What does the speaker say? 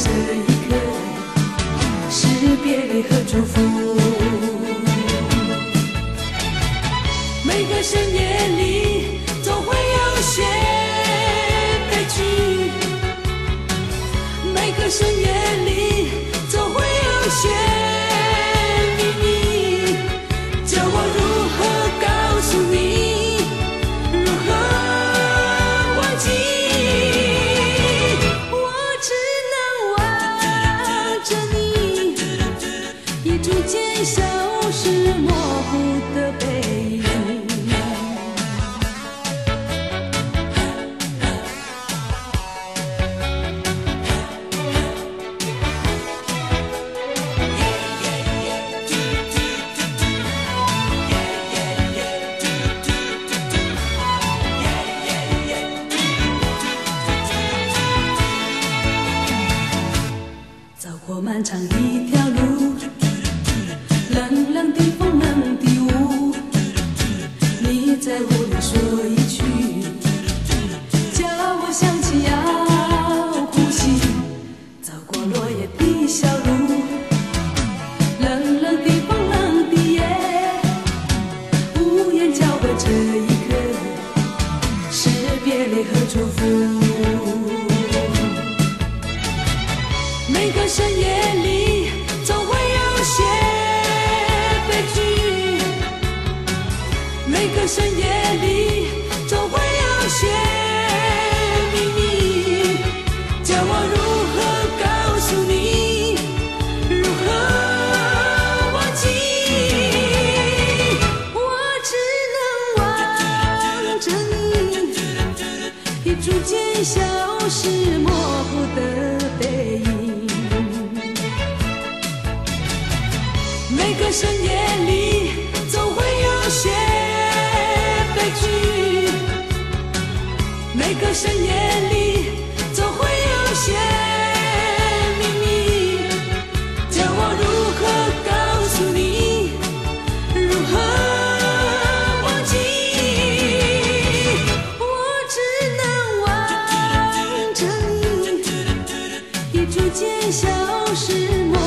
这一刻，是别离和祝福。每个深夜里，总会有些悲剧。每个深夜里，总会有些秘密，叫我如何告诉你，如何忘记？我只能望着你，已逐渐消失模糊的背影。走过漫长一条路，冷冷的风，冷的雾，你在乎里说一句，叫我想起要哭泣。走过落叶的小路，冷冷的风，冷的夜，无言交汇这一刻，是别离和祝福。每个深夜里，总会有些悲剧。每个深夜里，总会有些秘密，叫我如何告诉你，如何忘记？我只能望着你，已逐渐消失模糊的背影。每个深夜里，总会有些悲剧。每个深夜里，总会有些秘密，叫我如何告诉你，如何忘记？我只能望着你，已逐渐消失。